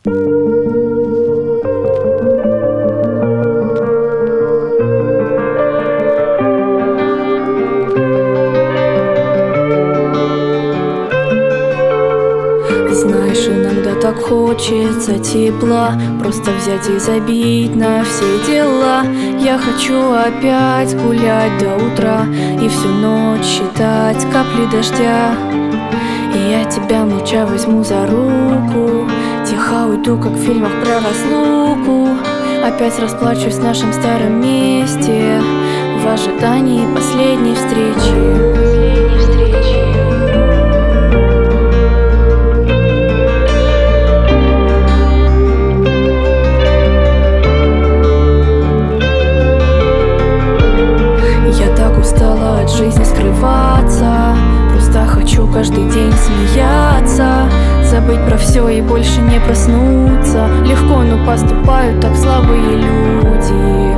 Знаешь, иногда так хочется тепла, просто взять и забить на все дела. Я хочу опять гулять до утра и всю ночь считать капли дождя. И я тебя молча возьму за руку, тихо уйду, как в фильмах про разлуку. Опять расплачусь в нашем старом месте в ожидании последней встречи. От жизни скрываться, просто хочу каждый день смеяться, забыть про все и больше не проснуться. Легко, но поступают так слабые люди.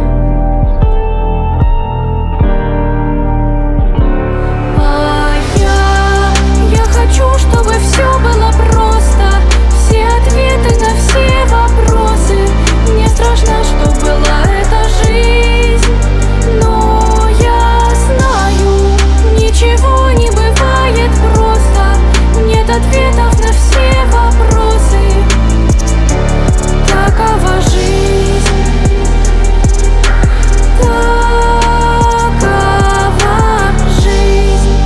А я хочу, чтобы все было просто, все ответы на все вопросы. Мне страшно, что была эта жизнь, но ничего не бывает просто, нет ответов на все вопросы. Такова жизнь, такова жизнь.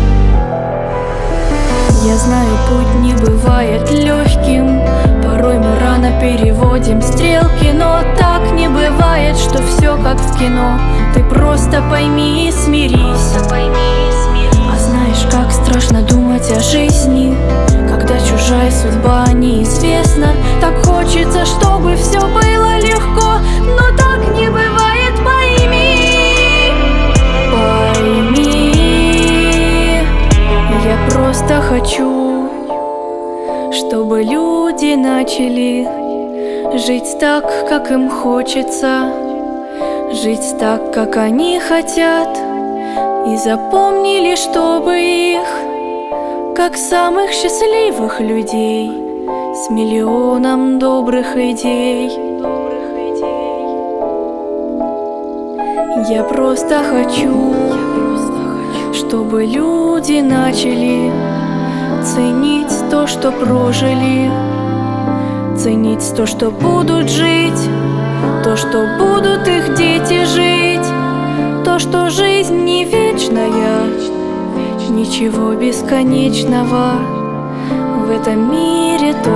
Я знаю, путь не бывает легким, порой мы рано переводим стрелки, но так не бывает, что все как в кино. Ты просто пойми и смирись. А знаешь, как страшно думать о жизни, когда чужая судьба неизвестна. Так хочется, чтобы все было легко, но так не бывает, пойми. Пойми, я просто хочу, чтобы люди начали жить так, как им хочется, жить так, как они хотят, и запомнили, чтобы их, как самых счастливых людей, с миллионом добрых идей. Я просто хочу, чтобы люди начали ценить то, что прожили, ценить то, что будут жить, то, что будут их дети жить, то, что жизнь не вечная, ничего бесконечного в этом мире.